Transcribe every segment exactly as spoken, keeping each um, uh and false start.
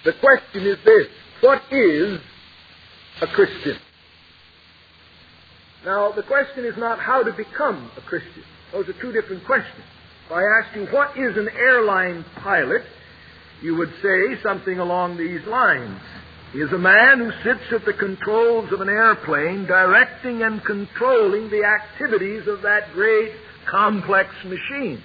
The question is this: what is a Christian? Now, the question is not how to become a Christian. Those are two different questions. If I asked you, what is an airline pilot, you would say something along these lines. He is a man who sits at the controls of an airplane, directing and controlling the activities of that great, complex machine.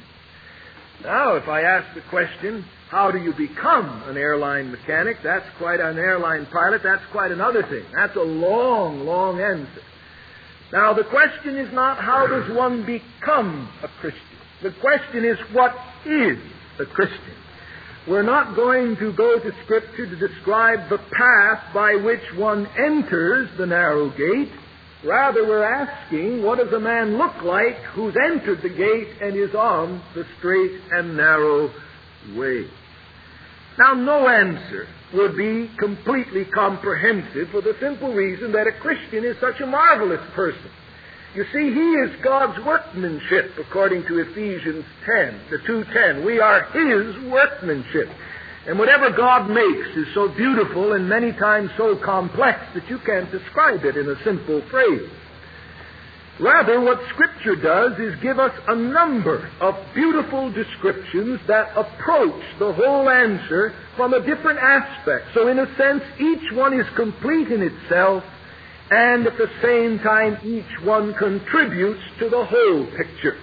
Now, if I ask the question, how do you become an airline mechanic? That's quite an airline pilot. That's quite another thing. That's a long, long answer. Now, the question is not how does one become a Christian. The question is, what is a Christian? We're not going to go to Scripture to describe the path by which one enters the narrow gate. Rather, we're asking, what does a man look like who's entered the gate and is on the straight and narrow way? Now, no answer would be completely comprehensive for the simple reason that a Christian is such a marvelous person. You see, he is God's workmanship, according to Ephesians ten, the two ten. We are His workmanship. And whatever God makes is so beautiful and many times so complex that you can't describe it in a simple phrase. Rather, what Scripture does is give us a number of beautiful descriptions that approach the whole answer from a different aspect. So in a sense, each one is complete in itself, and at the same time, each one contributes to the whole picture.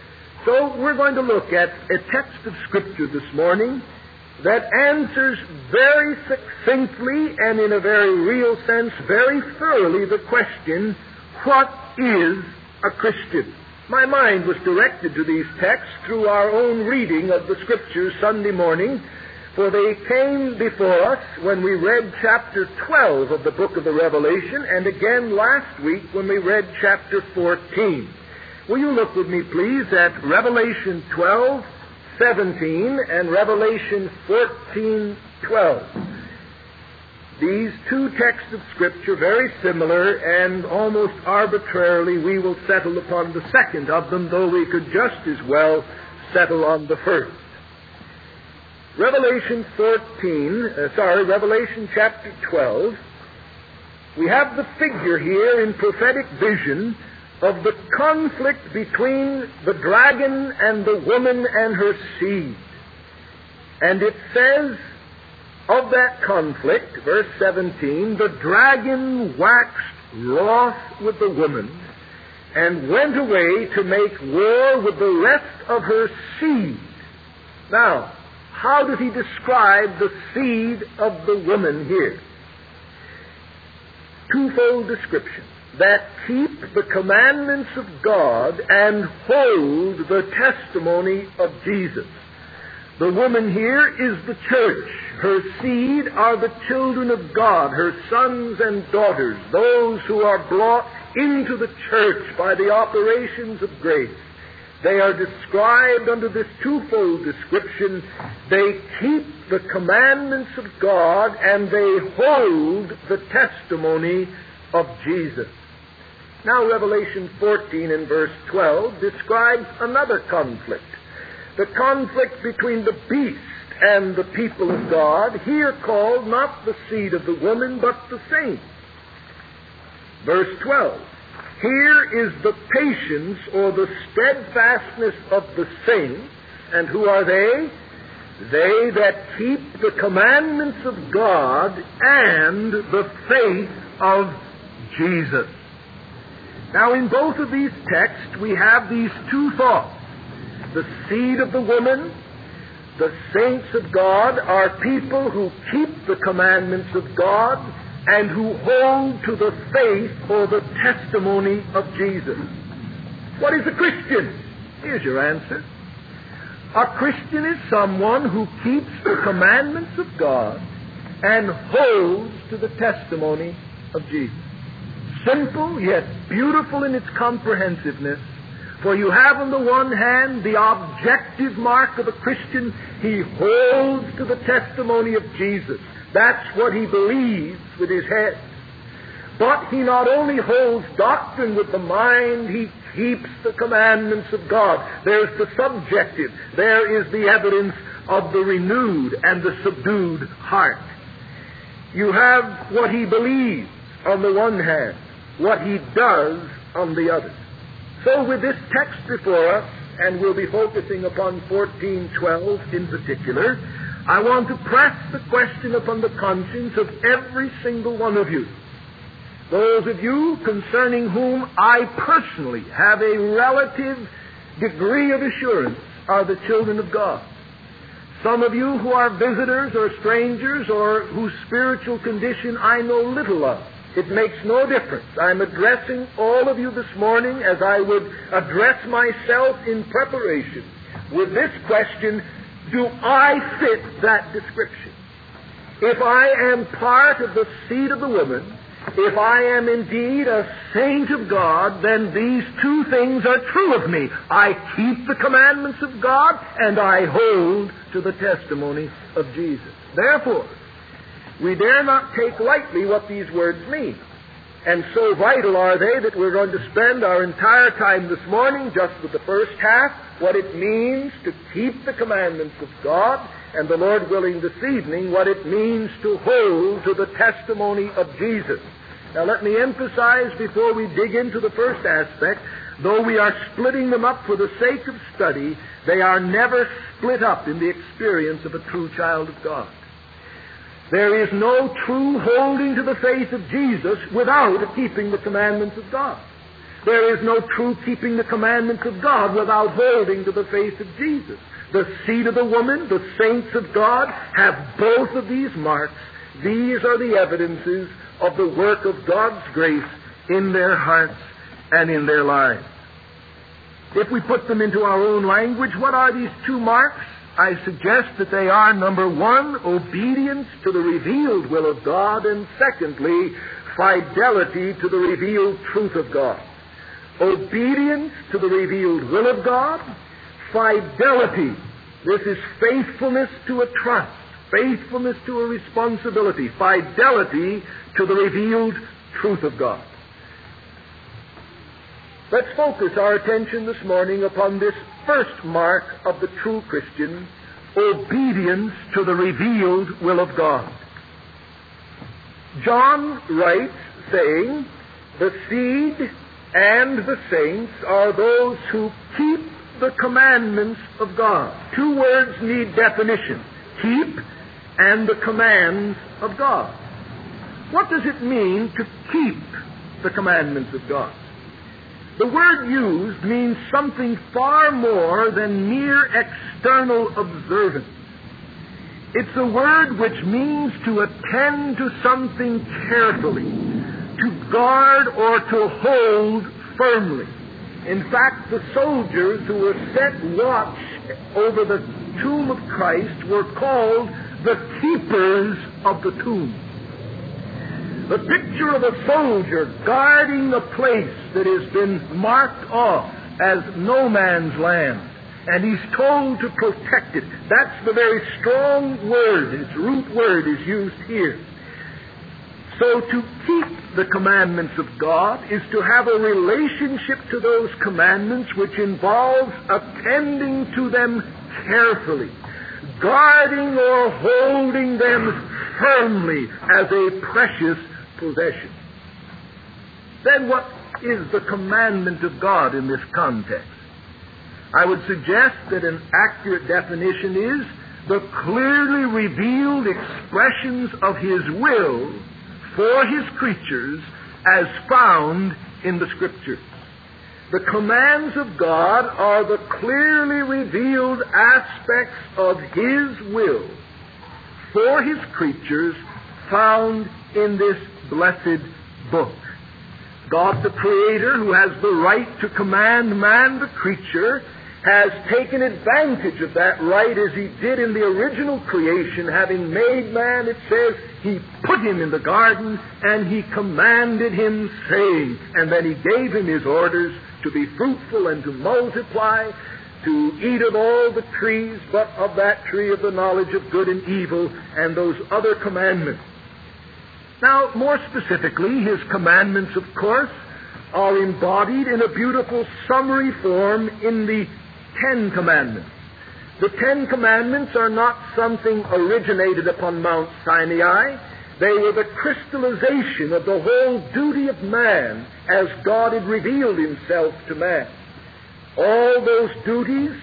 So we're going to look at a text of Scripture this morning that answers very succinctly and in a very real sense, very thoroughly, the question, what is a Christian? My mind was directed to these texts through our own reading of the Scriptures Sunday morning, for they came before us when we read chapter twelve of the book of the Revelation, and again last week when we read chapter fourteen. Will you look with me, please, at Revelation twelve, seventeen and Revelation fourteen, twelve. These two texts of Scripture, very similar, and almost arbitrarily we will settle upon the second of them, though we could just as well settle on the first. Revelation fourteen, uh, sorry, Revelation chapter twelve, we have the figure here in prophetic vision of the conflict between the dragon and the woman and her seed. And it says of that conflict, verse seventeen, the dragon waxed wroth with the woman and went away to make war with the rest of her seed. Now, how does he describe the seed of the woman here? Twofold description. That keep the commandments of God and hold the testimony of Jesus. The woman here is the church. Her seed are the children of God, her sons and daughters, those who are brought into the church by the operations of grace. They are described under this twofold description. They keep the commandments of God and they hold the testimony of Jesus. Now, Revelation fourteen and verse twelve describes another conflict. The conflict between the beast and the people of God, here called not the seed of the woman, but the saints. Verse twelve. Here is the patience or the steadfastness of the saints. And who are they? They that keep the commandments of God and the faith of Jesus. Now, in both of these texts, we have these two thoughts. The seed of the woman, the saints of God, are people who keep the commandments of God and who hold to the faith or the testimony of Jesus. What is a Christian? Here's your answer. A Christian is someone who keeps the commandments of God and holds to the testimony of Jesus. Simple, yet beautiful in its comprehensiveness. For you have on the one hand the objective mark of a Christian. He holds to the testimony of Jesus. That's what he believes with his head. But he not only holds doctrine with the mind, he keeps the commandments of God. There's the subjective. There is the evidence of the renewed and the subdued heart. You have what he believes on the one hand, what he does on the other. So with this text before us, and we'll be focusing upon fourteen twelve in particular, I want to press the question upon the conscience of every single one of you. Those of you concerning whom I personally have a relative degree of assurance are the children of God. Some of you who are visitors or strangers or whose spiritual condition I know little of, it makes no difference. I'm addressing all of you this morning as I would address myself in preparation with this question: do I fit that description? If I am part of the seed of the woman, if I am indeed a saint of God, then these two things are true of me. I keep the commandments of God, and I hold to the testimony of Jesus. Therefore, we dare not take lightly what these words mean. And so vital are they that we're going to spend our entire time this morning just with the first half, what it means to keep the commandments of God, and the Lord willing this evening, what it means to hold to the testimony of Jesus. Now let me emphasize before we dig into the first aspect, though we are splitting them up for the sake of study, they are never split up in the experience of a true child of God. There is no true holding to the faith of Jesus without keeping the commandments of God. There is no true keeping the commandments of God without holding to the faith of Jesus. The seed of the woman, the saints of God, have both of these marks. These are the evidences of the work of God's grace in their hearts and in their lives. If we put them into our own language, what are these two marks? I suggest that they are, number one, obedience to the revealed will of God, and secondly, fidelity to the revealed truth of God. Obedience to the revealed will of God, fidelity. This is faithfulness to a trust, faithfulness to a responsibility, fidelity to the revealed truth of God. Let's focus our attention this morning upon this first mark of the true Christian, obedience to the revealed will of God. John writes, saying, "The seed and the saints are those who keep the commandments of God." Two words need definition: keep and the commands of God. What does it mean to keep the commandments of God? The word used means something far more than mere external observance. It's a word which means to attend to something carefully, to guard or to hold firmly. In fact, the soldiers who were set watch over the tomb of Christ were called the keepers of the tomb. The picture of a soldier guarding a place that has been marked off as no man's land, and he's told to protect it. That's the very strong word, its root word is used here. So to keep the commandments of God is to have a relationship to those commandments which involves attending to them carefully, guarding or holding them firmly as a precious possession. Then what is the commandment of God in this context? I would suggest that an accurate definition is the clearly revealed expressions of His will for His creatures as found in the Scriptures. The commands of God are the clearly revealed aspects of His will for His creatures found in this blessed book. God the Creator, who has the right to command man the creature, has taken advantage of that right as He did in the original creation. Having made man, it says, He put him in the garden and He commanded him, saying, and then He gave him His orders to be fruitful and to multiply, to eat of all the trees, but of that tree of the knowledge of good and evil, and those other commandments. Now, more specifically, His commandments, of course, are embodied in a beautiful summary form in the Ten Commandments. The Ten Commandments are not something originated upon Mount Sinai. They were the crystallization of the whole duty of man as God had revealed himself to man. All those duties,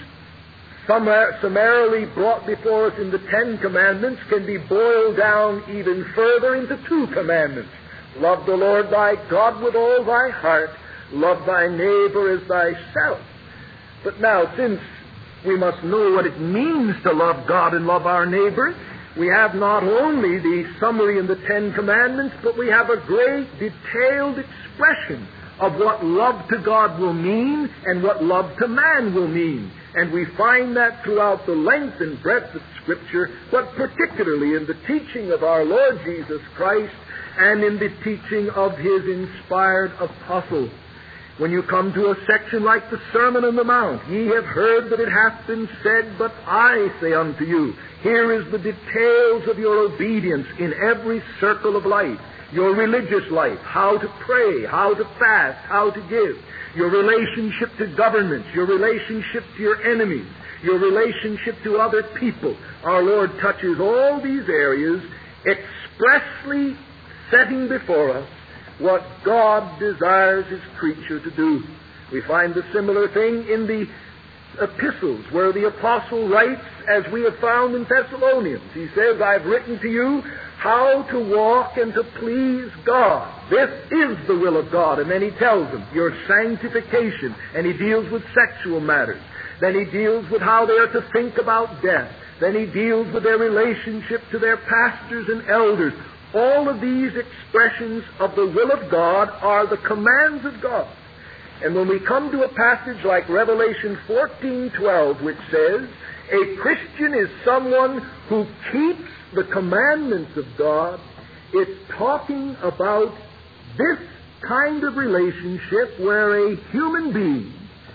summarily brought before us in the Ten Commandments, can be boiled down even further into two commandments. Love the Lord thy God with all thy heart. Love thy neighbor as thyself. But now, since we must know what it means to love God and love our neighbor, we have not only the summary in the Ten Commandments, but we have a great detailed expression of what love to God will mean and what love to man will mean. And we find that throughout the length and breadth of Scripture, but particularly in the teaching of our Lord Jesus Christ and in the teaching of His inspired apostles. When you come to a section like the Sermon on the Mount, ye have heard that it hath been said, but I say unto you, here is the details of your obedience in every circle of life. Your religious life, how to pray, how to fast, how to give. Your relationship to governments, your relationship to your enemies, your relationship to other people. Our Lord touches all these areas, expressly setting before us what God desires His creature to do. We find the similar thing in the epistles, where the apostle writes, as we have found in Thessalonians. He says, I've written to you how to walk and to please God. This is the will of God. And then he tells them, your sanctification. And he deals with sexual matters. Then he deals with how they are to think about death. Then he deals with their relationship to their pastors and elders. All of these expressions of the will of God are the commands of God. And when we come to a passage like Revelation fourteen twelve, which says, a Christian is someone who keeps the commandments of God, it's talking about this kind of relationship where a human being,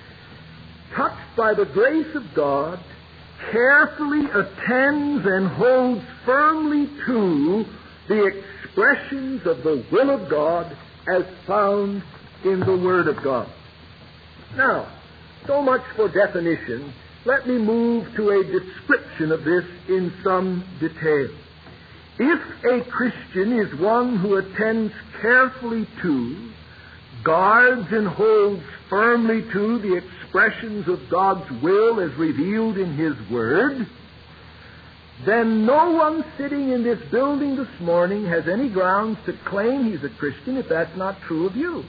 touched by the grace of God, carefully attends and holds firmly to the expressions of the will of God as found in the Word of God. Now, so much for definition. Let me move to a description of this in some detail. If a Christian is one who attends carefully to, guards and holds firmly to the expressions of God's will as revealed in His Word, then no one sitting in this building this morning has any grounds to claim he's a Christian if that's not true of you.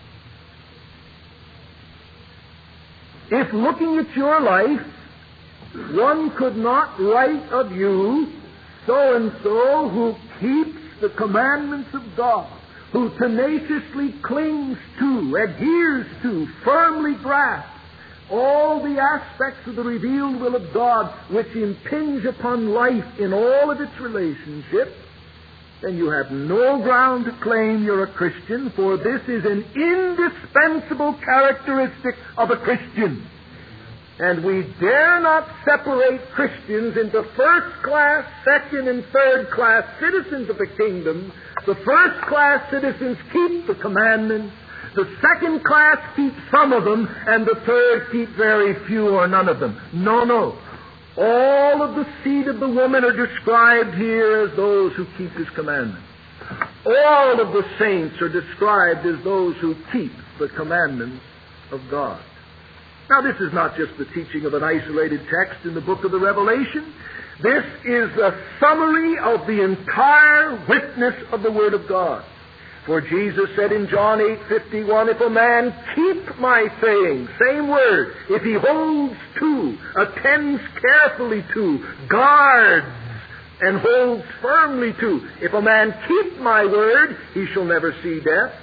If looking at your life, one could not write of you, so-and-so who keeps the commandments of God, who tenaciously clings to, adheres to, firmly grasps all the aspects of the revealed will of God which impinge upon life in all of its relationships, then you have no ground to claim you're a Christian, for this is an indispensable characteristic of a Christian. And we dare not separate Christians into first-class, second, and third-class citizens of the kingdom. The first-class citizens keep the commandments. The second class keep some of them, and the third keep very few or none of them. No, no. All of the seed of the woman are described here as those who keep His commandments. All of the saints are described as those who keep the commandments of God. Now, this is not just the teaching of an isolated text in the book of the Revelation. This is a summary of the entire witness of the Word of God. For Jesus said in John eight fifty-one, if a man keep my saying, same word, if he holds to, attends carefully to, guards, and holds firmly to, if a man keep my word, he shall never see death.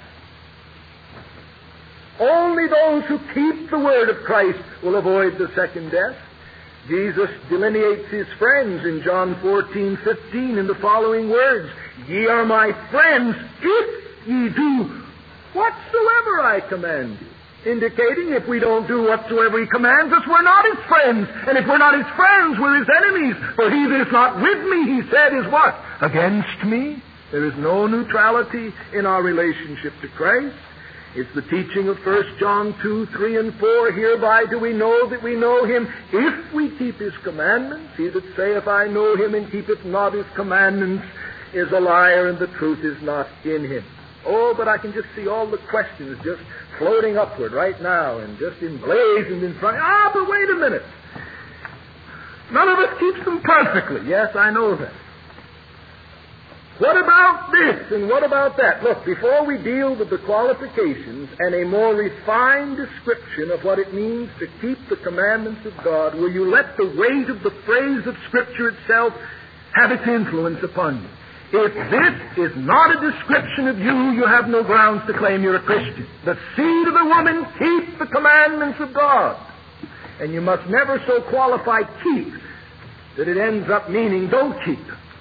Only those who keep the word of Christ will avoid the second death. Jesus delineates His friends in John fourteen fifteen in the following words, ye are my friends if ye do whatsoever I command you. Indicating if we don't do whatsoever He commands us, we're not His friends. And if we're not His friends, we're His enemies. For he that is not with me, He said, is what? Against me. There is no neutrality in our relationship to Christ. It's the teaching of First John two, three, and four. Hereby do we know that we know Him, if we keep His commandments. He that saith, I know Him, and keepeth not His commandments, is a liar and the truth is not in him. Oh, but I can just see all the questions just floating upward right now and just emblazoned in front. Ah, but wait a minute. None of us keeps them perfectly. Yes, I know that. What about this and what about that? Look, before we deal with the qualifications and a more refined description of what it means to keep the commandments of God, will you let the weight of the phrase of Scripture itself have its influence upon you? If this is not a description of you, you have no grounds to claim you're a Christian. The seed of the woman keep the commandments of God. And you must never so qualify keep that it ends up meaning don't keep.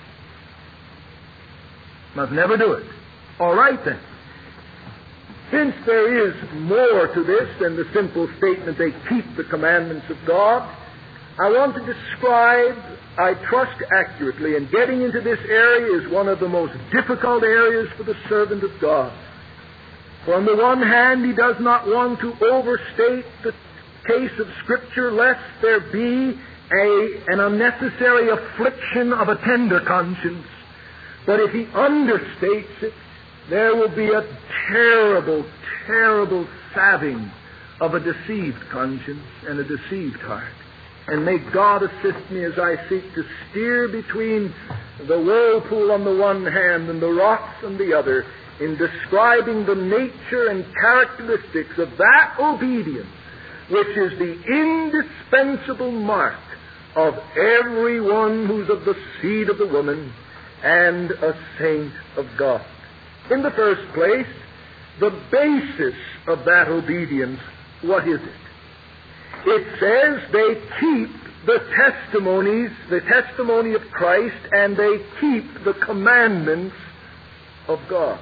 Must never do it. All right, then. Since there is more to this than the simple statement they keep the commandments of God, I want to describe, I trust accurately, and getting into this area is one of the most difficult areas for the servant of God. For on the one hand, he does not want to overstate the case of Scripture lest there be a, an unnecessary affliction of a tender conscience. But if he understates it, there will be a terrible, terrible salving of a deceived conscience and a deceived heart. And may God assist me as I seek to steer between the whirlpool on the one hand and the rocks on the other in describing the nature and characteristics of that obedience which is the indispensable mark of everyone who's of the seed of the woman and a saint of God. In the first place, the basis of that obedience, what is it? It says they keep the testimonies, the testimony of Christ, and they keep the commandments of God.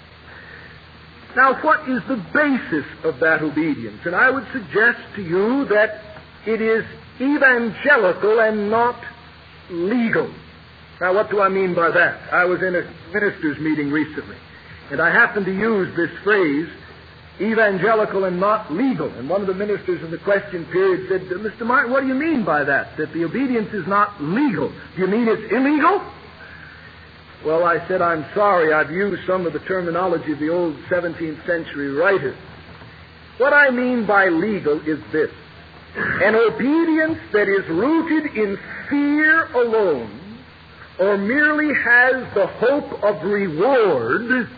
Now, what is the basis of that obedience? And I would suggest to you that it is evangelical and not legal. Now, what do I mean by that? I was in a ministers' meeting recently, and I happened to use this phrase, evangelical and not legal. And one of the ministers in the question period said, Mister Martin, what do you mean by that? That the obedience is not legal? Do you mean it's illegal? Well, I said, I'm sorry, I've used some of the terminology of the old seventeenth century writers. What I mean by legal is this: an obedience that is rooted in fear alone, or merely has the hope of reward,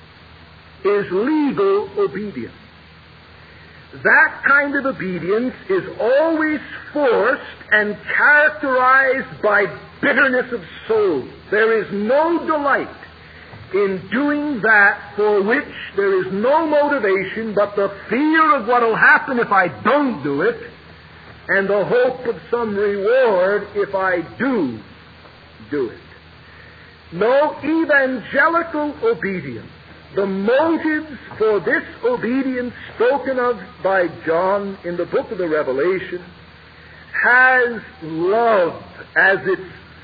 is legal obedience. That kind of obedience is always forced and characterized by bitterness of soul. There is no delight in doing that for which there is no motivation but the fear of what will happen if I don't do it, and the hope of some reward if I do do it. No, evangelical obedience, the motives for this obedience spoken of by John in the book of the Revelation, has love as its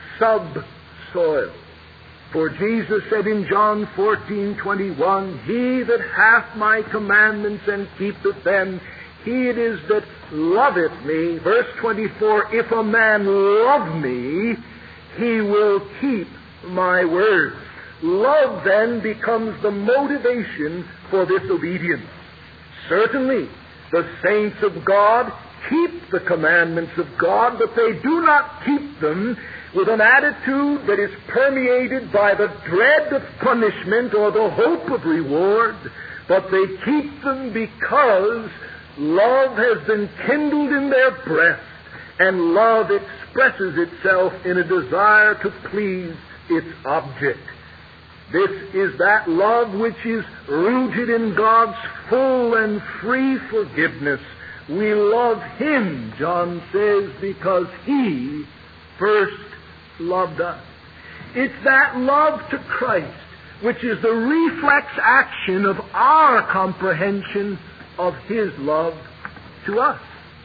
subsoil. For Jesus said in John fourteen twenty-one, He that hath my commandments and keepeth them, he it is that loveth me. Verse twenty-four, if a man love me, he will keep my words. Love then becomes the motivation for this obedience. Certainly, the saints of God keep the commandments of God, but they do not keep them with an attitude that is permeated by the dread of punishment or the hope of reward, but they keep them because love has been kindled in their breast, and love expresses itself in a desire to please its object. This is that love which is rooted in God's full and free forgiveness. We love Him, John says, because He first loved us. It's that love to Christ which is the reflex action of our comprehension of His love to us.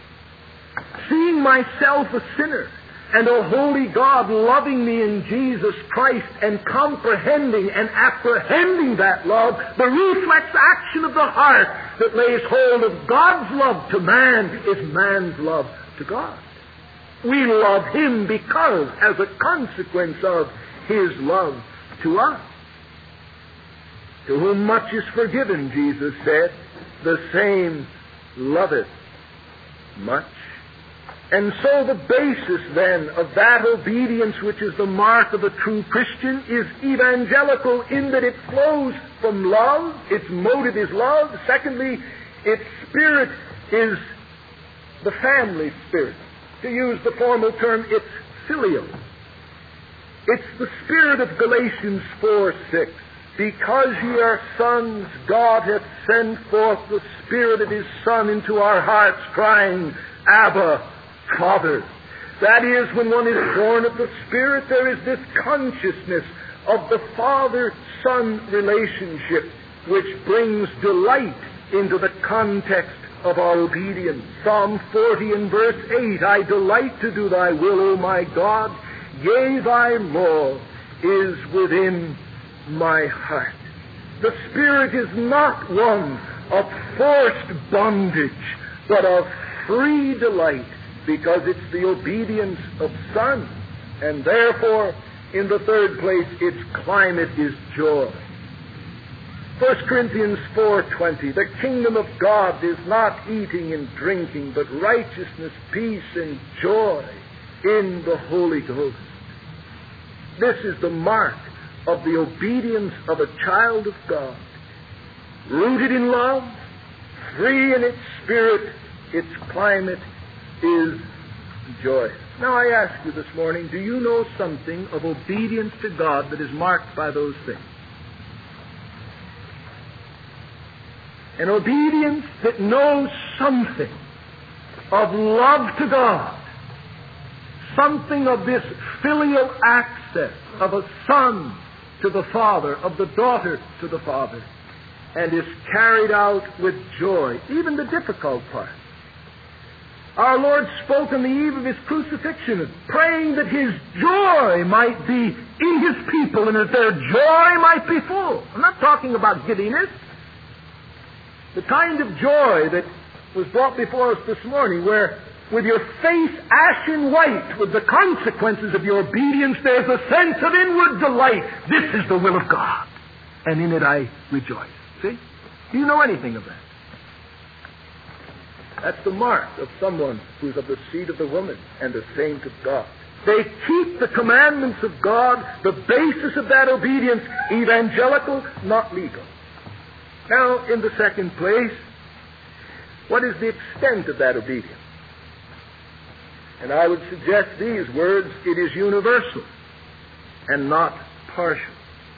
Seeing myself a sinner, and a holy God loving me in Jesus Christ, and comprehending and apprehending that love, the reflex action of the heart that lays hold of God's love to man is man's love to God. We love Him because, as a consequence of His love to us. To whom much is forgiven, Jesus said, the same loveth much. And so the basis then of that obedience which is the mark of a true Christian is evangelical in that it flows from love, its motive is love. Secondly, its spirit is the family spirit. To use the formal term, it's filial. It's the spirit of Galatians four six. Because ye are sons, God hath sent forth the Spirit of His Son into our hearts, crying, Abba, Father. That is, when one is born of the Spirit, there is this consciousness of the Father-Son relationship which brings delight into the context of our obedience. Psalm forty and verse eight, I delight to do thy will, O my God, yea, thy law is within my heart. The Spirit is not one of forced bondage, but of free delight, because it's the obedience of Son. And therefore, in the third place, its climate is joy. First Corinthians four twenty, the kingdom of God is not eating and drinking, but righteousness, peace, and joy in the Holy Ghost. This is the mark of the obedience of a child of God, rooted in love, free in its spirit, its climate is joy. Now I ask you this morning, do you know something of obedience to God that is marked by those things? An obedience that knows something of love to God, something of this filial access of a son to the Father, of the daughter to the Father, and is carried out with joy, even the difficult part. Our Lord spoke on the eve of His crucifixion, praying that His joy might be in His people and that their joy might be full. I'm not talking about giddiness. The kind of joy that was brought before us this morning, where with your face ashen white with the consequences of your obedience, there's a sense of inward delight. This is the will of God, and in it I rejoice. See? Do you know anything of that? That's the mark of someone who's of the seed of the woman and a saint of God. They keep the commandments of God, the basis of that obedience, evangelical, not legal. Now, in the second place, what is the extent of that obedience? And I would suggest these words, it is universal and not partial.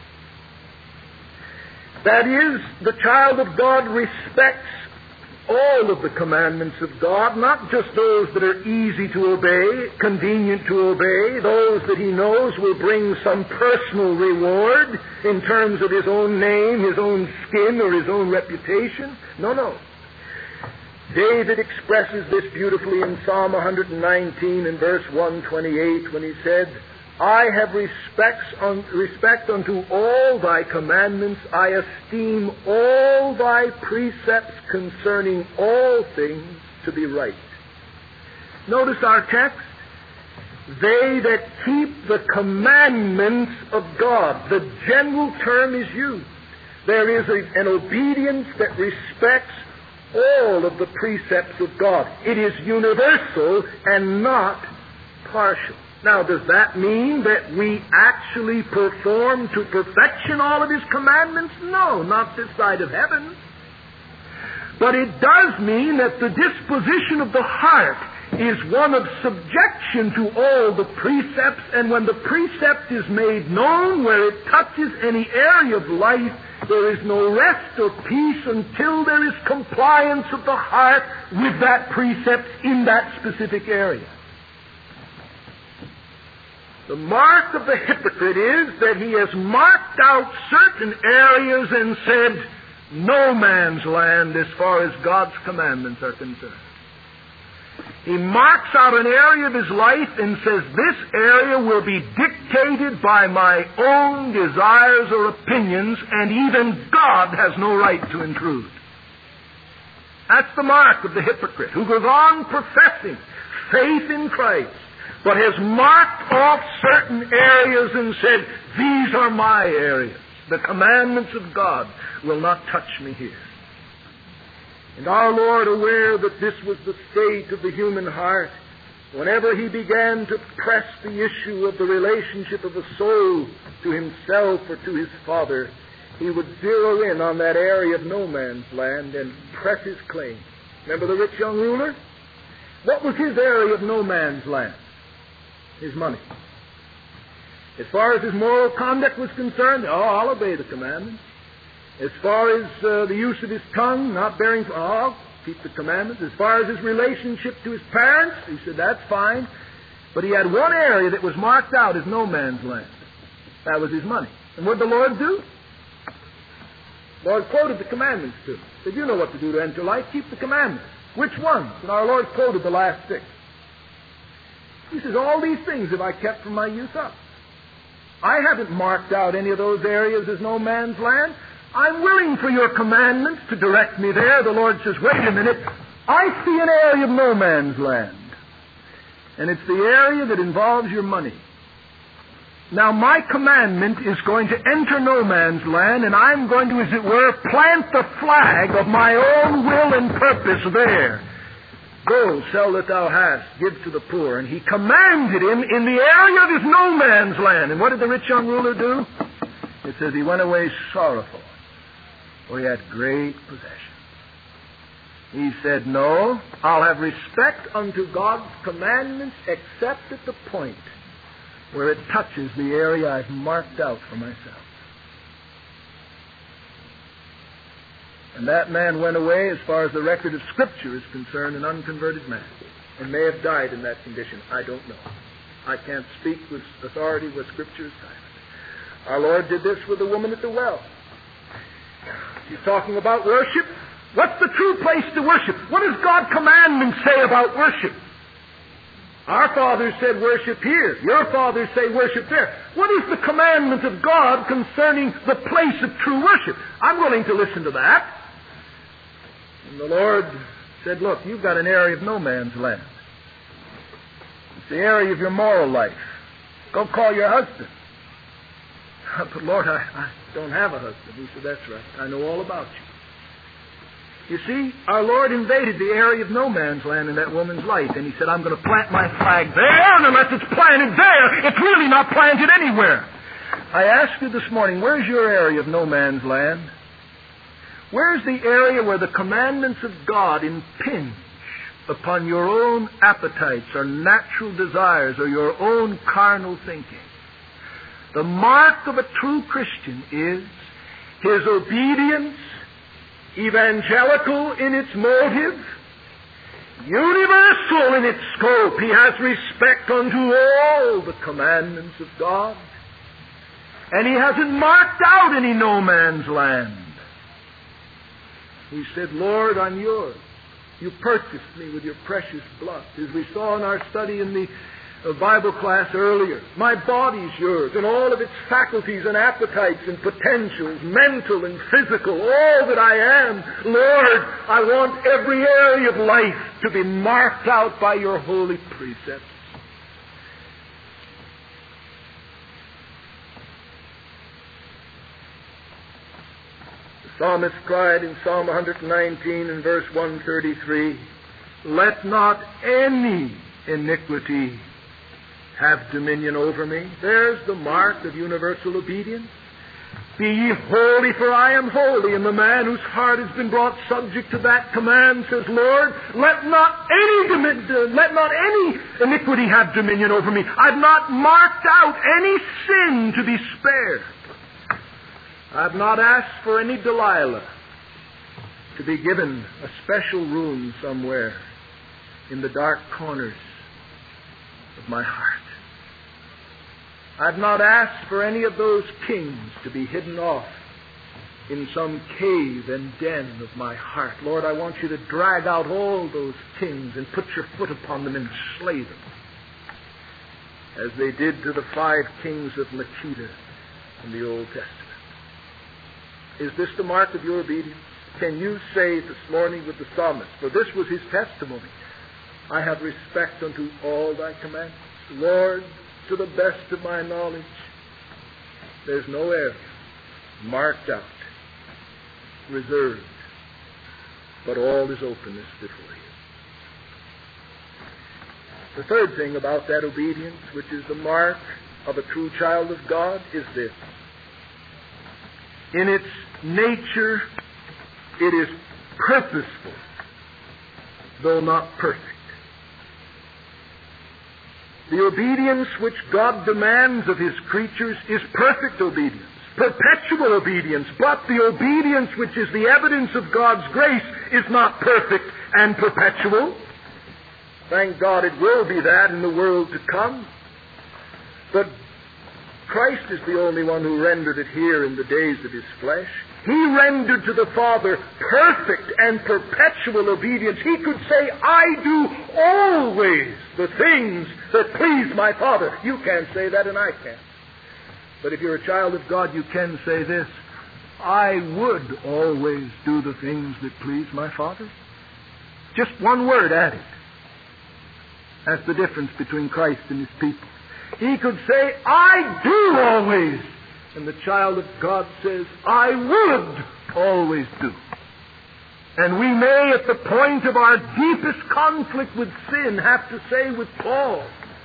That is, the child of God respects all of the commandments of God, not just those that are easy to obey, convenient to obey, those that he knows will bring some personal reward in terms of his own name, his own skin, or his own reputation. No, no. David expresses this beautifully in Psalm one nineteen and verse one twenty-eight when he said, I have respects un- respect unto all thy commandments. I esteem all thy precepts concerning all things to be right. Notice our text. They that keep the commandments of God. The general term is used. There is a, an obedience that respects all of the precepts of God. It is universal and not partial. Now, does that mean that we actually perform to perfection all of His commandments? No, not this side of heaven. But it does mean that the disposition of the heart is one of subjection to all the precepts, and when the precept is made known, where it touches any area of life, there is no rest or peace until there is compliance of the heart with that precept in that specific area. The mark of the hypocrite is that he has marked out certain areas and said, no man's land as far as God's commandments are concerned. He marks out an area of his life and says, this area will be dictated by my own desires or opinions, and even God has no right to intrude. That's the mark of the hypocrite, who goes on professing faith in Christ, but has marked off certain areas and said, these are my areas. The commandments of God will not touch me here. And our Lord, aware that this was the state of the human heart, whenever He began to press the issue of the relationship of a soul to Himself or to His Father, He would zero in on that area of no man's land and press His claim. Remember the rich young ruler? What was his area of no man's land? His money. As far as his moral conduct was concerned, oh, I'll obey the commandments. As far as uh, the use of his tongue, not bearing, oh, I'll keep the commandments. As far as his relationship to his parents, he said, that's fine. But he had one area that was marked out as no man's land. That was his money. And what did the Lord do? The Lord quoted the commandments to him. He said, you know what to do to enter life. Keep the commandments. Which ones? And our Lord quoted the last six. He says, all these things have I kept from my youth up. I haven't marked out any of those areas as no man's land. I'm willing for your commandments to direct me there. The Lord says, wait a minute. I see an area of no man's land. And it's the area that involves your money. Now, my commandment is going to enter no man's land, and I'm going to, as it were, plant the flag of my own will and purpose there. Go, sell that thou hast, give to the poor. And he commanded him in the area of his no man's land. And what did the rich young ruler do? It says he went away sorrowful, for he had great possession. He said, no, I'll have respect unto God's commandments except at the point where it touches the area I've marked out for myself. And that man went away, as far as the record of Scripture is concerned, an unconverted man, and may have died in that condition. I don't know. I can't speak with authority where Scripture is silent. Our Lord did this with the woman at the well. She's talking about worship. What's the true place to worship? What does God's commandments say about worship? Our fathers said worship here. Your fathers say worship there. What is the commandment of God concerning the place of true worship? I'm willing to listen to that. And the Lord said, look, you've got an area of no man's land. It's the area of your moral life. Go call your husband. But Lord, I, I don't have a husband. He said, that's right. I know all about you. You see, our Lord invaded the area of no man's land in that woman's life, and He said, I'm going to plant my flag there, and unless it's planted there, it's really not planted anywhere. I asked you this morning, where's your area of no man's land? Where's the area where the commandments of God impinge upon your own appetites or natural desires or your own carnal thinking? The mark of a true Christian is his obedience, evangelical in its motive, universal in its scope. He has respect unto all the commandments of God. And he hasn't marked out any no man's land. He said, Lord, I'm yours. You purchased me with your precious blood. As we saw in our study in the a Bible class earlier. My body's yours, and all of its faculties and appetites and potentials, mental and physical, all that I am. Lord, I want every area of life to be marked out by your holy precepts. The psalmist cried in Psalm one nineteen and verse one thirty-three, let not any iniquity have dominion over me. There's the mark of universal obedience. Be ye holy, for I am holy. And the man whose heart has been brought subject to that command says, Lord, let not any domin- let not any iniquity have dominion over me. I've not marked out any sin to be spared. I've not asked for any Delilah to be given a special room somewhere in the dark corners of my heart. I've not asked for any of those kings to be hidden off in some cave and den of my heart. Lord, I want you to drag out all those kings and put your foot upon them and slay them, as they did to the five kings of Makeda in the Old Testament. Is this the mark of your obedience? Can you say this morning with the psalmist, for this was his testimony, I have respect unto all thy commandments? Lord, to the best of my knowledge, there's no error marked out, reserved, but all is openness before you. The third thing about that obedience, which is the mark of a true child of God, is this. In its nature, it is purposeful, though not perfect. The obedience which God demands of His creatures is perfect obedience, perpetual obedience, but the obedience which is the evidence of God's grace is not perfect and perpetual. Thank God it will be that in the world to come. But Christ is the only one who rendered it here in the days of His flesh. He rendered to the Father perfect and perpetual obedience. He could say, I do always the things that please my Father. You can't say that, and I can't. But if you're a child of God, you can say this, I would always do the things that please my Father. Just one word added. That's the difference between Christ and His people. He could say, I do always. And the child of God says, I would always do. And we may, at the point of our deepest conflict with sin, have to say with Paul,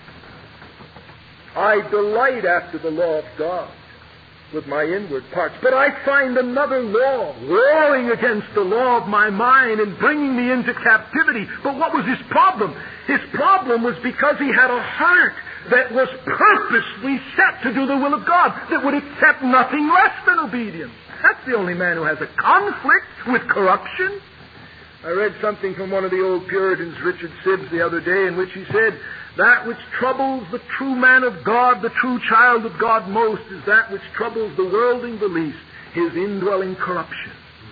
I delight after the law of God with my inward parts, but I find another law warring against the law of my mind and bringing me into captivity. But what was his problem? His problem was because he had a heart that was purposely set to do the will of God, that would accept nothing less than obedience. That's the only man who has a conflict with corruption. I read something from one of the old Puritans, Richard Sibbes, the other day, in which he said, that which troubles the true man of God, the true child of God most, is that which troubles the worldling the least, his indwelling corruption.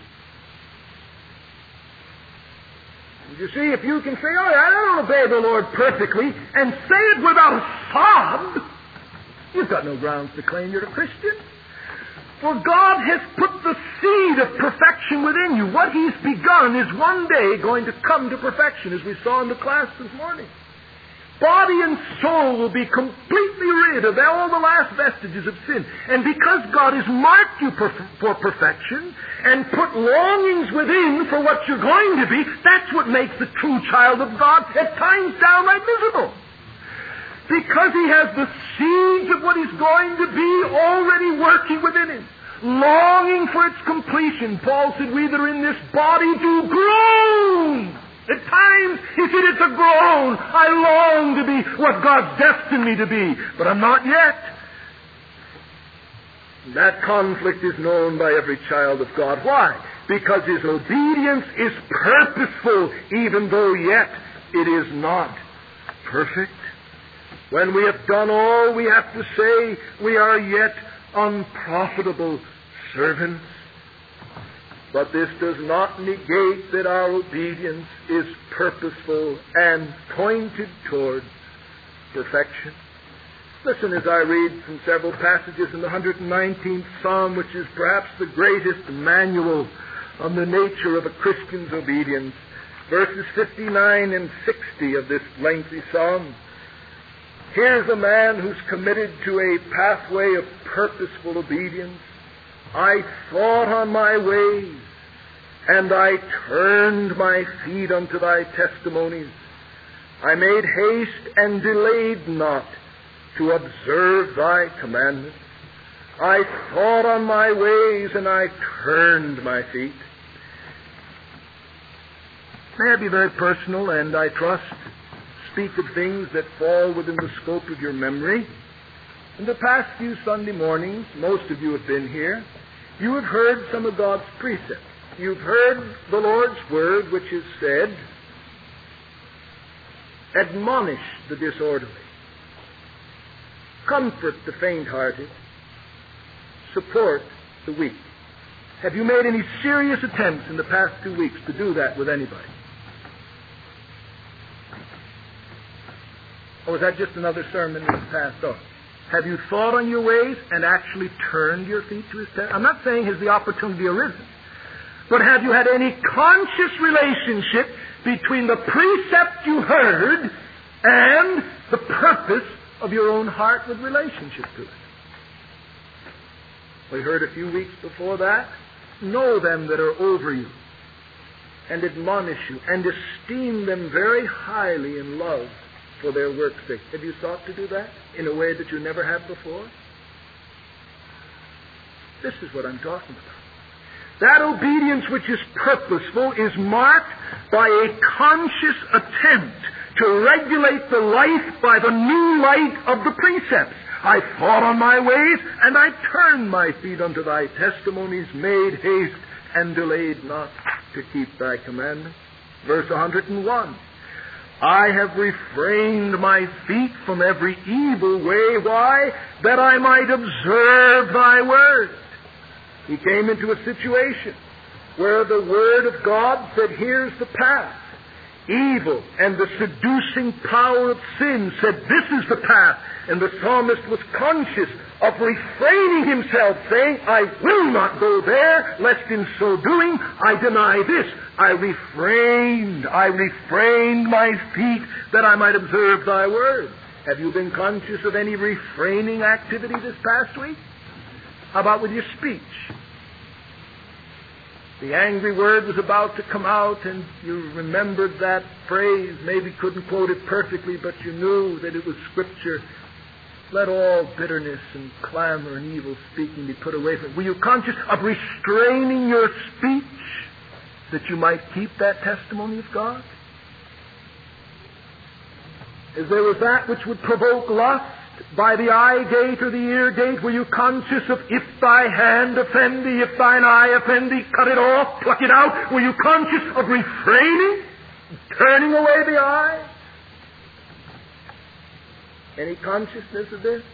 You see, if you can say, oh, I don't obey the Lord perfectly, and say it without a sob, you've got no grounds to claim you're a Christian. For God has put the seed of perfection within you. What He's begun is one day going to come to perfection, as we saw in the class this morning. Body and soul will be completely rid of all the last vestiges of sin. And because God has marked you per- for perfection and put longings within for what you're going to be, that's what makes the true child of God at times downright miserable. Because he has the seeds of what he's going to be already working within him, longing for its completion. Paul said, we that are in this body do groan. At times, he said, it's a groan. I long to be what God's destined me to be, but I'm not yet. That conflict is known by every child of God. Why? Because his obedience is purposeful, even though yet it is not perfect. When we have done all we have to say, we are yet unprofitable servants. But this does not negate that our obedience is purposeful and pointed towards perfection. Listen as I read from several passages in the one hundred nineteenth Psalm, which is perhaps the greatest manual on the nature of a Christian's obedience. Verses fifty-nine and sixty of this lengthy psalm. Here's a man who's committed to a pathway of purposeful obedience. I thought on my ways, and I turned my feet unto thy testimonies. I made haste and delayed not to observe thy commandments. I thought on my ways, and I turned my feet. May I be very personal, and I trust speak of things that fall within the scope of your memory. In the past few Sunday mornings, most of you have been here, you have heard some of God's precepts. You've heard the Lord's word, which is said, admonish the disorderly, comfort the faint-hearted, support the weak. Have you made any serious attempts in the past two weeks to do that with anybody? Or was that just another sermon that passed off? Have you thought on your ways and actually turned your feet to His test? I'm not saying has the opportunity arisen, but have you had any conscious relationship between the precept you heard and the purpose of your own heart with relationship to it. We heard a few weeks before that, know them that are over you, and admonish you, and esteem them very highly in love for their work's sake. Have you sought to do that in a way that you never have before? This is what I'm talking about. That obedience which is purposeful is marked by a conscious attempt to regulate the life by the new light of the precepts. I thought on my ways, and I turned my feet unto thy testimonies, made haste, and delayed not to keep thy commandments. Verse one hundred one. I have refrained my feet from every evil way. Why? That I might observe thy word. He came into a situation where the Word of God said, here's the path. Evil and the seducing power of sin said, this is the path. And the psalmist was conscious of refraining himself, saying, I will not go there, lest in so doing I deny this. I refrained, I refrained my feet that I might observe thy word. Have you been conscious of any refraining activity this past week? How about with your speech? The angry word was about to come out, and you remembered that phrase. Maybe couldn't quote it perfectly, but you knew that it was Scripture. Let all bitterness and clamor and evil speaking be put away from you. Were you conscious of restraining your speech that you might keep that testimony of God? As there was that which would provoke lust by the eye gate or the ear gate, were you conscious of if thy hand offend thee, if thine eye offend thee, cut it off, pluck it out? Were you conscious of refraining, turning away the eye? Any consciousness of this?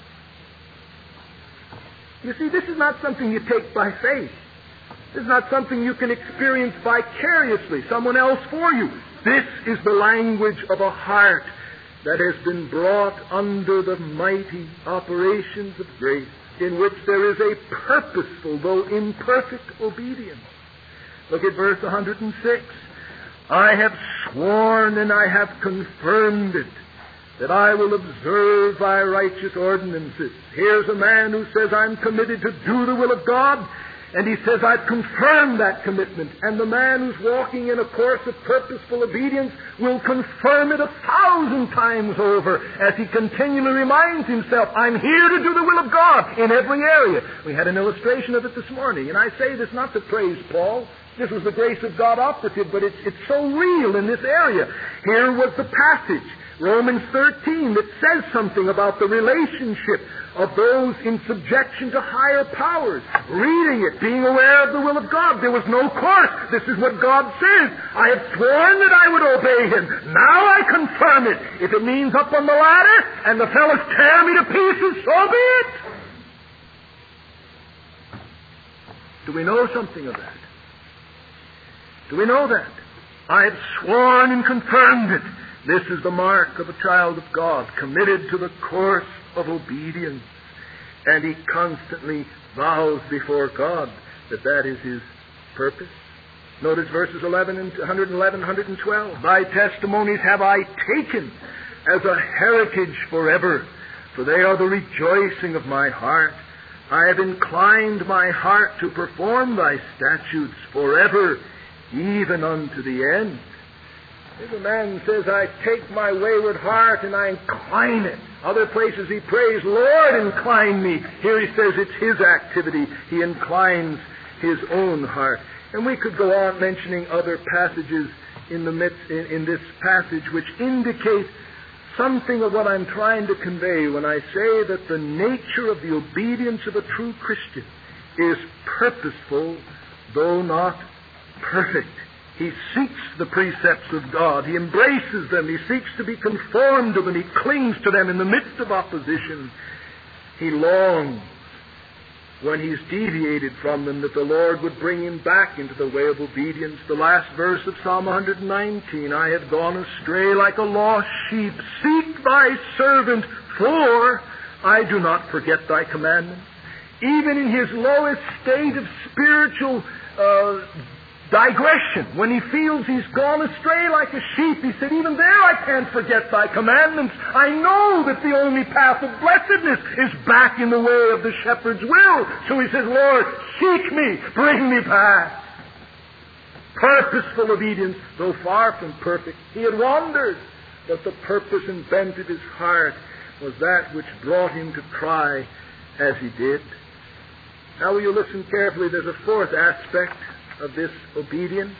You see, this is not something you take by faith. This is not something you can experience vicariously, someone else for you. This is the language of a heart that has been brought under the mighty operations of grace, in which there is a purposeful, though imperfect, obedience. Look at verse one hundred six. I have sworn and I have confirmed it, that I will observe thy righteous ordinances. Here's a man who says, I'm committed to do the will of God. And he says, I've confirmed that commitment. And the man who's walking in a course of purposeful obedience will confirm it a thousand times over as he continually reminds himself, I'm here to do the will of God in every area. We had an illustration of it this morning. And I say this not to praise Paul. This was the grace of God operative, but it's, it's so real in this area. Here was the passage, Romans thirteen, that says something about the relationship of those in subjection to higher powers. Reading it, being aware of the will of God. There was no course. This is what God says. I have sworn that I would obey Him. Now I confirm it. If it means up on the ladder and the fellows tear me to pieces, so be it. Do we know something of that? Do we know that? I have sworn and confirmed it. This is the mark of a child of God, committed to the course of obedience. And he constantly vows before God that that is his purpose. Notice verses eleven and one eleven, one twelve. Thy testimonies have I taken as a heritage forever, for they are the rejoicing of my heart. I have inclined my heart to perform thy statutes forever, even unto the end. If a man says, I take my wayward heart and I incline it. Other places he prays, Lord, incline me. Here he says it's his activity. He inclines his own heart. And we could go on mentioning other passages in the midst, in, in this passage which indicate something of what I'm trying to convey when I say that the nature of the obedience of a true Christian is purposeful, though not perfect. He seeks the precepts of God. He embraces them. He seeks to be conformed to them. He clings to them in the midst of opposition. He longs when he's deviated from them that the Lord would bring him back into the way of obedience. The last verse of Psalm one nineteen, I have gone astray like a lost sheep. Seek thy servant, for I do not forget thy commandments. Even in his lowest state of spiritual uh, digression. When he feels he's gone astray like a sheep, he said, even there I can't forget thy commandments. I know that the only path of blessedness is back in the way of the shepherd's will. So he says, Lord, seek me, bring me back. Purposeful obedience, though far from perfect. He had wandered, but the purpose and bent of his heart was that which brought him to cry as he did. Now will you listen carefully? There's a fourth aspect of this obedience.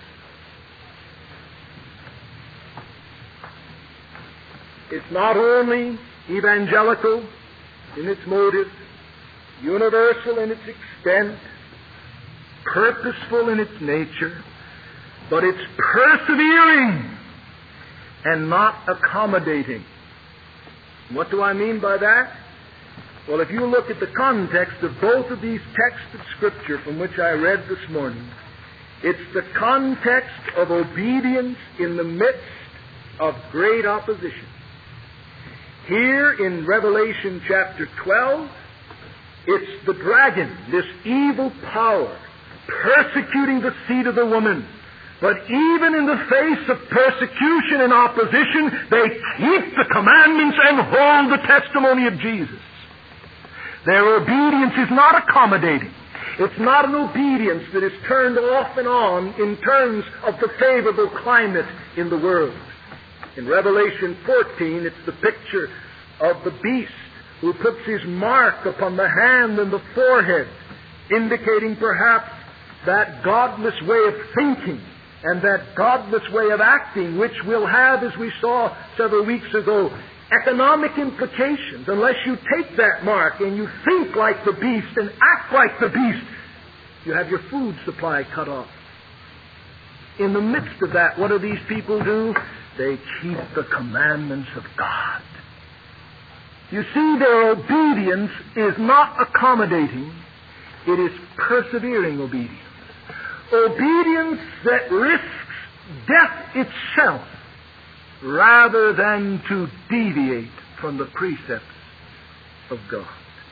It's not only evangelical in its motive, universal in its extent, purposeful in its nature, but it's persevering and not accommodating. What do I mean by that? Well, if you look at the context of both of these texts of Scripture from which I read this morning, it's the context of obedience in the midst of great opposition. Here in Revelation chapter twelve, it's the dragon, this evil power, persecuting the seed of the woman. But even in the face of persecution and opposition, they keep the commandments and hold the testimony of Jesus. Their obedience is not accommodating. It's not an obedience that is turned off and on in terms of the favorable climate in the world. In Revelation fourteen, it's the picture of the beast who puts his mark upon the hand and the forehead, indicating perhaps that godless way of thinking and that godless way of acting, which will have, as we saw several weeks ago, economic implications. Unless you take that mark and you think like the beast and act like the beast, you have your food supply cut off. In the midst of that, what do these people do? They keep the commandments of God. You see, their obedience is not accommodating. It is persevering obedience. Obedience that risks death itself rather than to deviate from the precepts of God.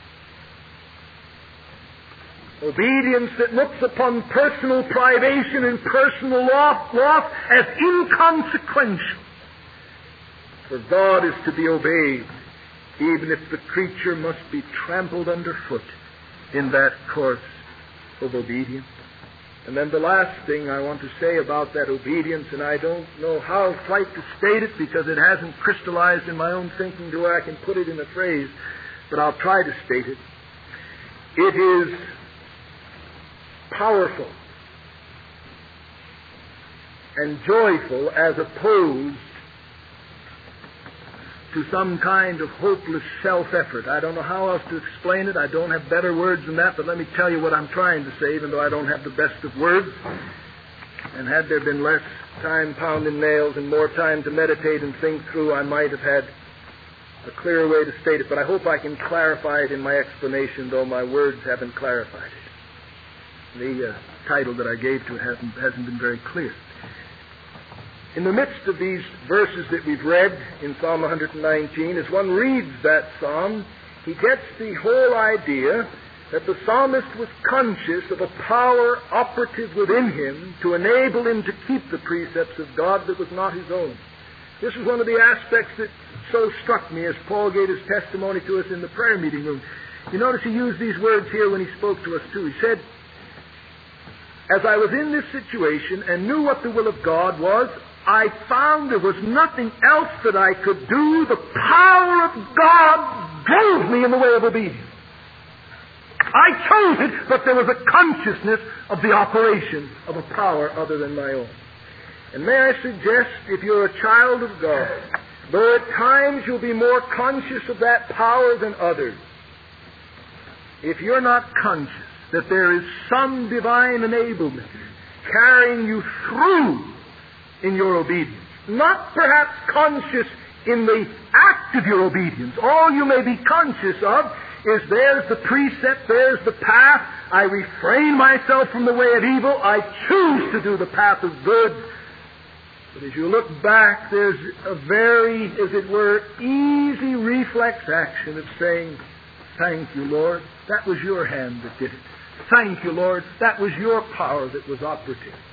Obedience that looks upon personal privation and personal loss, loss as inconsequential. For God is to be obeyed, even if the creature must be trampled underfoot in that course of obedience. And then the last thing I want to say about that obedience, and I don't know how quite to state it because it hasn't crystallized in my own thinking to where I can put it in a phrase, but I'll try to state it. It is powerful and joyful as opposed to some kind of hopeless self-effort. I don't know how else to explain it. I don't have better words than that, but let me tell you what I'm trying to say, even though I don't have the best of words. And had there been less time pounding nails and more time to meditate and think through, I might have had a clearer way to state it. But I hope I can clarify it in my explanation, though my words haven't clarified it. The uh, title that I gave to it hasn't, hasn't been very clear. In the midst of these verses that we've read in Psalm one nineteen, as one reads that psalm, he gets the whole idea that the psalmist was conscious of a power operative within him to enable him to keep the precepts of God that was not his own. This is one of the aspects that so struck me as Paul gave his testimony to us in the prayer meeting room. You notice he used these words here when he spoke to us too. He said, as I was in this situation and knew what the will of God was, I found there was nothing else that I could do. The power of God drove me in the way of obedience. I chose it, but there was a consciousness of the operation of a power other than my own. And may I suggest, if you're a child of God, though at times you'll be more conscious of that power than others, if you're not conscious that there is some divine enablement carrying you through in your obedience, not perhaps conscious in the act of your obedience. All you may be conscious of is there's the precept, there's the path. I refrain myself from the way of evil. I choose to do the path of good. But as you look back, there's a very, as it were, easy reflex action of saying, thank you, Lord. That was your hand that did it. Thank you, Lord. That was your power that was operative.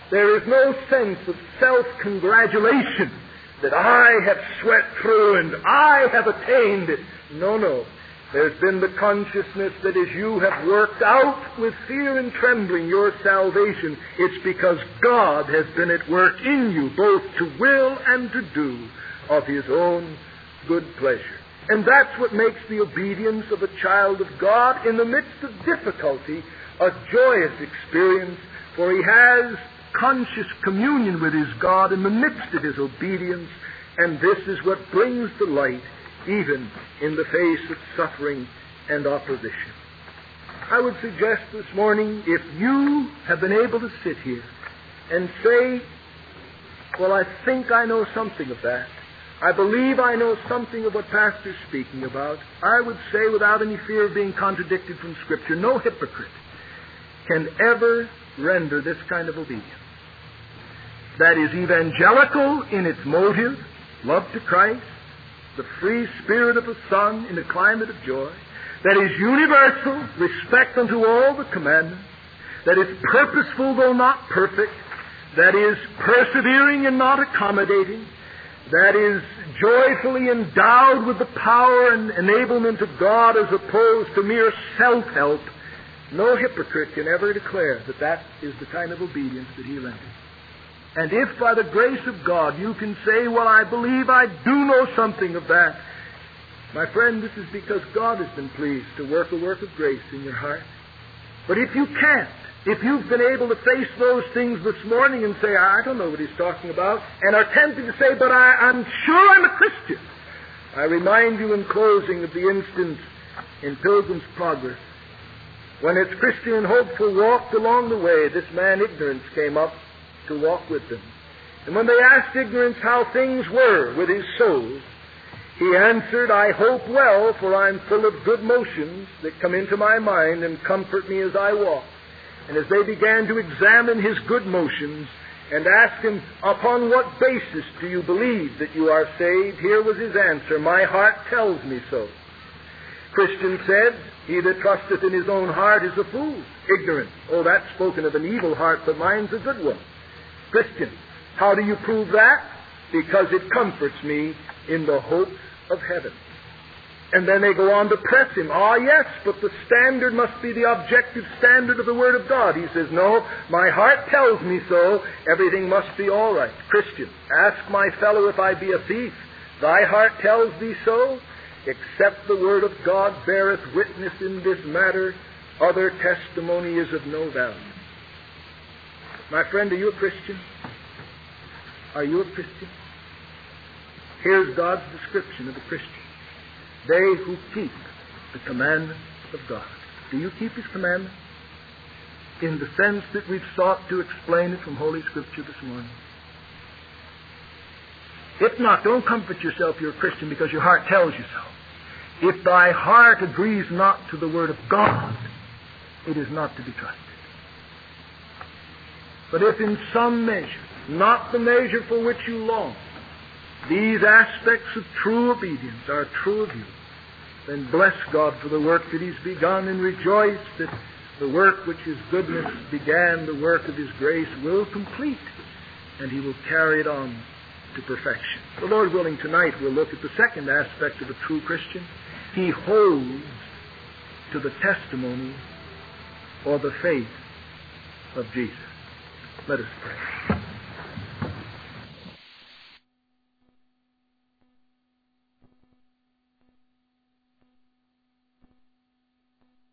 There is no sense of self-congratulation that I have sweat through and I have attained it. No, no. There's been the consciousness that as you have worked out with fear and trembling your salvation, it's because God has been at work in you, both to will and to do of His own good pleasure. And that's what makes the obedience of a child of God in the midst of difficulty a joyous experience, for he has conscious communion with his God in the midst of his obedience, and this is what brings delight even in the face of suffering and opposition. I would suggest this morning, if you have been able to sit here and say, well, I think I know something of that, I believe I know something of what Pastor's speaking about, I would say without any fear of being contradicted from Scripture, no hypocrite can ever render this kind of obedience. That is evangelical in its motive, love to Christ, the free spirit of the Son in a climate of joy. That is universal, respect unto all the commandments. That is purposeful though not perfect. That is persevering and not accommodating. That is joyfully endowed with the power and enablement of God as opposed to mere self-help. No hypocrite can ever declare that that is the kind of obedience that he renders. And if by the grace of God you can say, well, I believe I do know something of that, my friend, this is because God has been pleased to work a work of grace in your heart. But if you can't, if you've been able to face those things this morning and say, I don't know what he's talking about, and are tempted to say, but I, I'm sure I'm a Christian, I remind you in closing of the instance in Pilgrim's Progress, when its Christian and hopeful walked along the way, this man Ignorance came up to walk with them. And when they asked Ignorance how things were with his soul, he answered, I hope well, for I'm full of good motions that come into my mind and comfort me as I walk. And as they began to examine his good motions and asked him, upon what basis do you believe that you are saved? Here was his answer, my heart tells me so. Christian said, he that trusteth in his own heart is a fool. Ignorant. Oh, that's spoken of an evil heart, but mine's a good one. Christian. How do you prove that? Because it comforts me in the hopes of heaven. And then they go on to press him. Ah, yes, but the standard must be the objective standard of the Word of God. He says, no, my heart tells me so. Everything must be all right. Christian. Ask my fellow if I be a thief. Thy heart tells thee so? Except the Word of God beareth witness in this matter, other testimony is of no value. My friend, are you a Christian? Are you a Christian? Here's God's description of a Christian. They who keep the commandments of God. Do you keep His commandments? In the sense that we've sought to explain it from Holy Scripture this morning. If not, don't comfort yourself you're a Christian because your heart tells you so. If thy heart agrees not to the Word of God, it is not to be trusted. But if in some measure, not the measure for which you long, these aspects of true obedience are true of you, then bless God for the work that He's begun and rejoice that the work which His goodness began, the work of His grace, will complete, and He will carry it on to perfection. The Lord willing, tonight we'll look at the second aspect of a true Christian. He holds to the testimony or the faith of Jesus. Let us pray.